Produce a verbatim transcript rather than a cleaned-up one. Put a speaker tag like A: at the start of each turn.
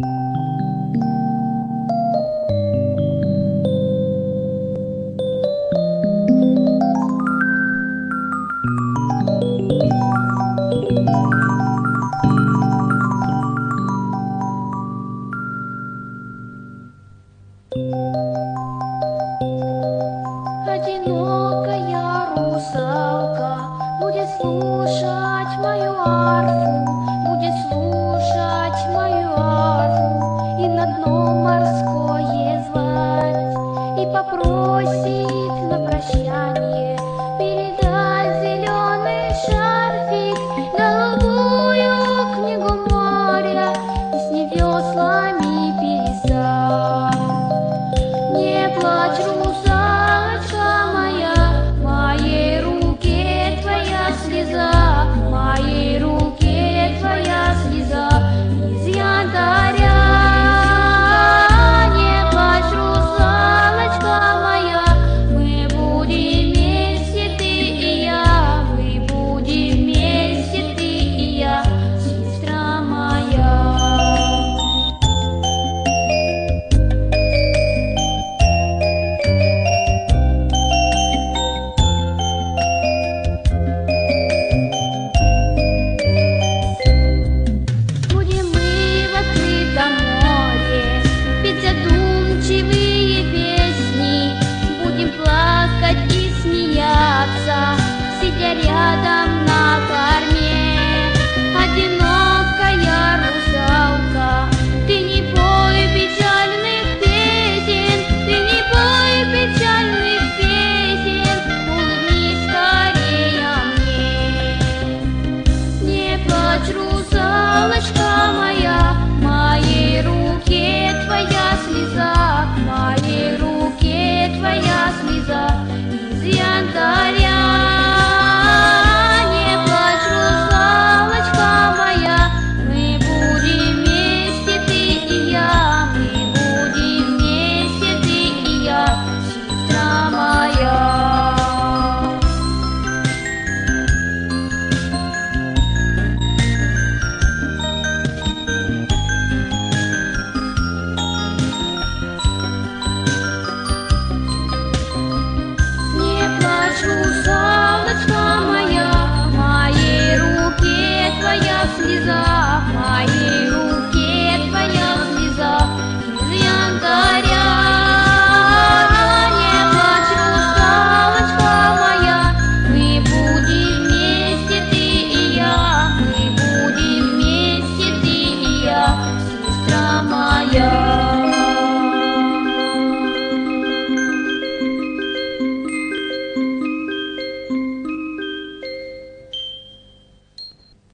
A: Одинокая русалка будет слушать мою арфу, будет слушать мою арфу и на дно морское звать, и попросит на прощание передать зеленый шарфик, голубую книгу моря и с ней веслами пересадь. Не плачь, русалочка моя, в моей руке твоя слеза, в моей руке твоя слеза из янтаря. Не плачь, русалочка моя, мы будем вместе, ты и я, мы будем вместе, ты и я, сестра моя. Сидя рядом на корме, одинокая русалка, ты не пой печальных песен, ты не пой печальных песен, улыбнись скорее мне. Не плачь, русалочка моя, в моей руке твоя слеза, в моей руке твоя слеза из янтаря. Русалочка моя, в моей руке твоя слеза, в моей руке твоя слеза из янтаря. Не плачь, русалочка моя, мы будем вместе, ты и я, мы будем вместе, ты и я, сестра моя.